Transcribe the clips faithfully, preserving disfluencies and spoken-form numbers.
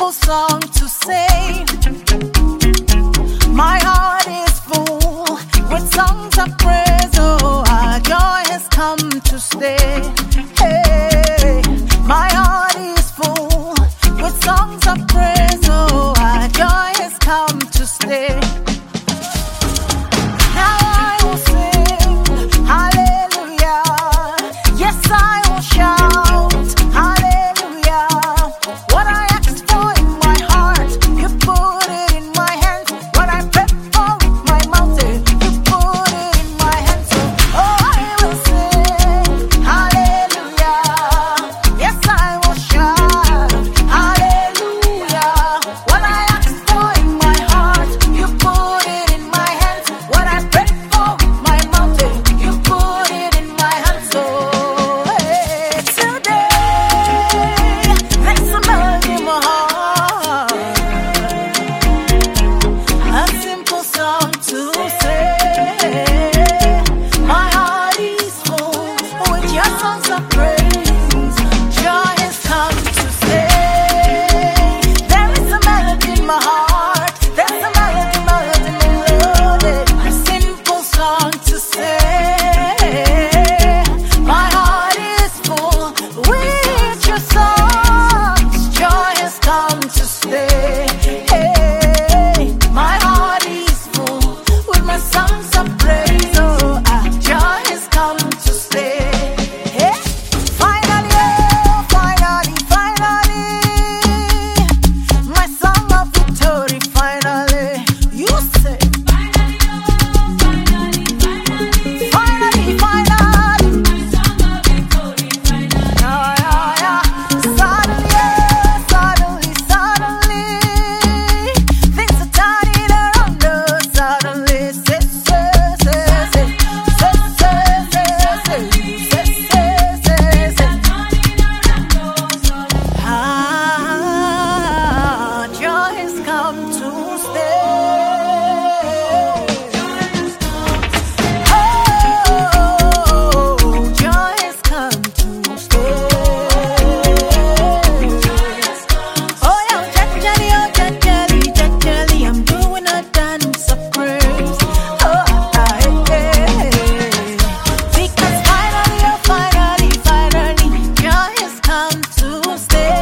simple song to say. My heart is full with songs of praise. Oh, our joy has come to stay. Hey, my heart is full with songs of praise. Oh, our joy has come to stay. Now I will sing hallelujah. Yes, I will shout hallelujah. What I asked for in my heart, you put it in my hands. What I prayed for with my mouth, you put it in my hands. So, oh, I will sing hallelujah. Yes, I will shout hallelujah. What I asked for in my heart, you put it in my hands. What I prayed for with my mouth, you put it in my hands. So, hey, today, there's a melody in my heart, a simple song to say. My heart is full with your songs of praise. Joy has come to stay. There is a melody in my heart. There's a melody, melody, melody. A simple song to say. My heart is full with your songs. Joy has come to stay. Hey, my heart is full with my songs of praise. Oh, ah, joy has come to stay. Hey, finally, oh, finally, finally, my song of victory. Finally, you say, finally, finally, yeah, yeah, yeah. Suddenly, oh, suddenly, suddenly, things are turning around us. Suddenly, say, say, say, say, say, say, say, say, say, say, say. Ah, joy has come to stay. Oh, joy has come to stay. Oh, yeah, jajali, oh, jajali, jajali, I'm doing a dance of praise. Oh, ah, hey, hey. Because finally, oh, finally, finally, joy has come to stay.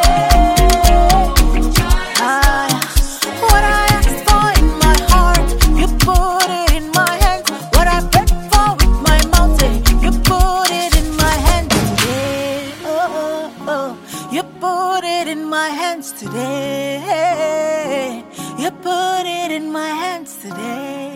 Ah, what I asked for in my heart, you put it in my hands. What I prayed for with my mouth, you put it in my hands today. Oh, oh, oh, you put it in my hands today. You put it in my hands today.